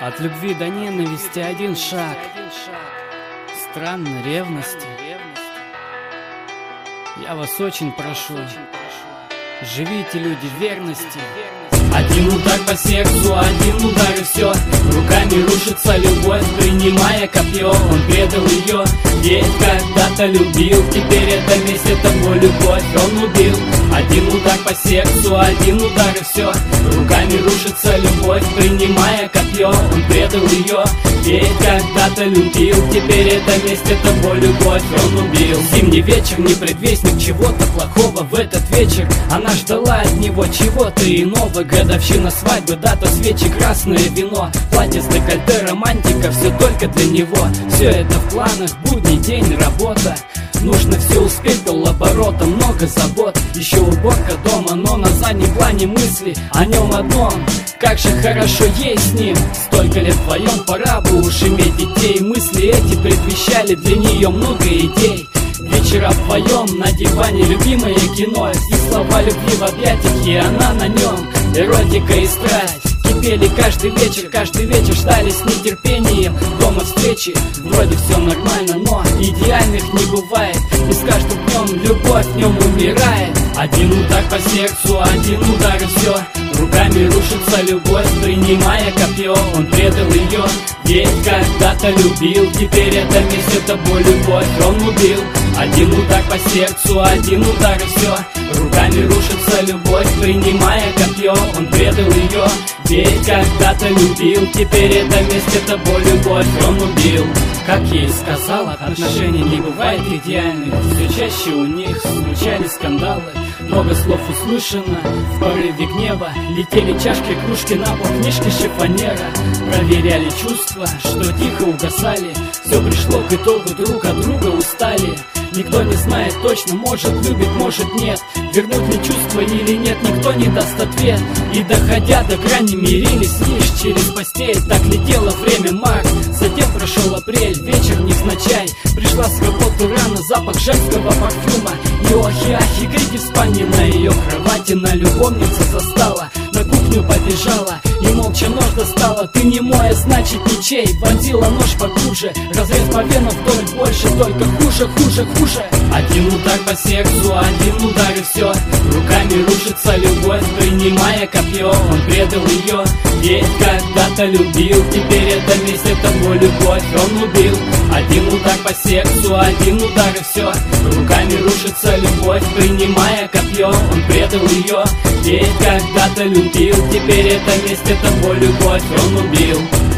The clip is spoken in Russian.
От любви до ненависти один шаг. Странно, ревности. Я вас очень прошу, живите, люди, в верности. Один удар по сердцу, один удар и все. Руками рушится любовь, принимая копье. Он предал ее, ведь когда-то любил. Теперь это месть, это его любовь он убил. Один удар по сердцу, один удар и все. Руками рушится любовь, принимая копье. Он предал ее, ведь когда-то любил. Теперь это месть, это его любовь он убил. Зимний вечер, не предвестник чего-то плохого в этот вечер. Она ждала от него чего-то иного. Годовщина свадьбы, дата свечи, красное вино, платье с декольте, романтика, все только для него. Все это в планах, будний день, работа. Нужно все успеть, полоборота, много забот. Еще уборка дома, но на заднем плане мысли о нем одном. Как же хорошо есть с ним. Столько лет вдвоем, пора бы уж иметь детей. Мысли эти предвещали для нее много идей. Вечера вдвоем на диване, любимое кино. И слова любви в объятиях, и она на нем. Эротика и страсть кипели каждый вечер ждали с нетерпением дома встречи. Вроде все нормально, но идеальных не бывает. И с каждым днем любовь в нем умирает. Один удар по сердцу, один удар и все. Руками рушится любовь, принимая копье. Он предал ее, ведь когда-то любил. Теперь это месть, это боль, любовь он убил. Один удар по сердцу, один удар и все. Руками рушится любовь, принимая копье. Он предал ее, ведь когда-то любил. Теперь это месть, это боль, любовь он убил. Как ей сказал, отношения не бывает идеальных. Все чаще у них случались скандалы. Много слов услышано в порыве гнева. Летели чашки, кружки на пол, книжки шифонера. Проверяли чувства, что тихо угасали. Все пришло к итогу, друг от друга устали. Никто не знает точно, может любит, может нет. Вернуть ли чувства или нет, никто не даст ответ. И доходя до грани, мирились лишь через постель. Так летело время, март, затем прошел апрель. Вечер невзначай, пришла с работы рано. Запах женского парфюма и охи-ахи, крики в спальне. На ее кровати на любовница застала. На кухню побежала и молча нож достала. Ты не мой, а значит ничей. Вонзила нож поглубже, разрез по венам вдоль больше. Только хуже, хуже, хуже. Один удар по сердцу, один удар и все. Руками рушится любовь, принимая копье. Он предал ее, ведь когда-то любил. Теперь это месть, это его любовь он убил. Один удар по сердцу, один удар и все. Руками рушится любовь, принимая копье. Он предал ее, ведь когда-то любил. Теперь это месть, это его любовь он убил.